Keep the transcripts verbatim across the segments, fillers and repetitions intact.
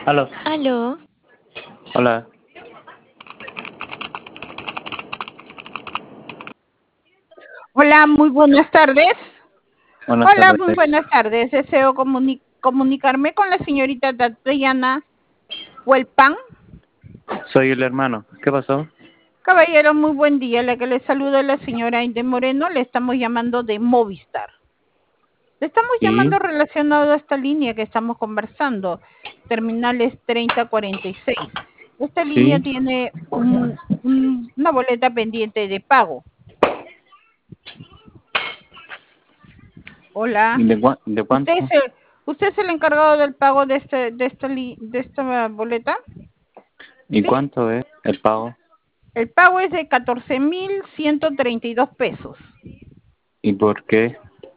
Aló, Aló, hola, Hola, muy buenas tardes. buenas Hola, muy tardes. buenas tardes. Deseo comuni- comunicarme con la señorita Tatiana Huelpan. Soy el hermano. ¿Qué pasó? Caballero, muy buen día. La que le saluda la señora Inde Moreno. Le estamos llamando de Movistar. Le estamos Sí, llamando relacionado a esta línea que estamos conversando, terminales treinta cuarenta y seis. Esta línea sí. tiene un- un- una boleta pendiente de pago. Hola. ¿De, cua- de ¿Usted es cuánto? el, usted es el encargado del pago de, este, de, esta, li- de esta boleta? ¿Y ¿Sí? cuánto es el pago? El pago es de catorce mil ciento treinta y dos pesos. ¿Y por qué?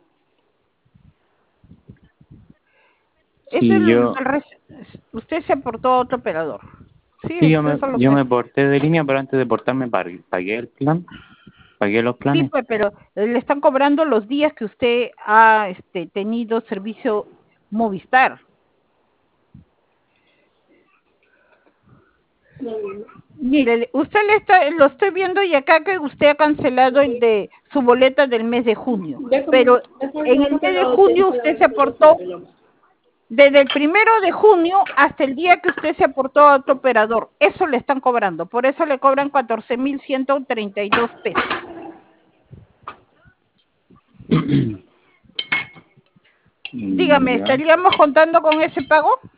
Es Si el, yo, del res- usted se aportó a otro operador. Sí, sí, yo eso me, es lo yo que... me porté de línea, pero antes de portarme pagué, pagué el plan, pagué los Sí, planes. pues, pero eh, le están cobrando los días que usted ha este, tenido servicio Movistar. Mire, usted le está, lo estoy viendo y acá que usted ha cancelado el de su boleta del mes de junio, pero en el mes de junio usted se aportó desde el primero de junio hasta el día que usted se aportó a otro operador. Eso le están cobrando, por eso le cobran catorce mil ciento treinta y dos pesos. Dígame, Ya. ¿estaríamos contando con ese pago?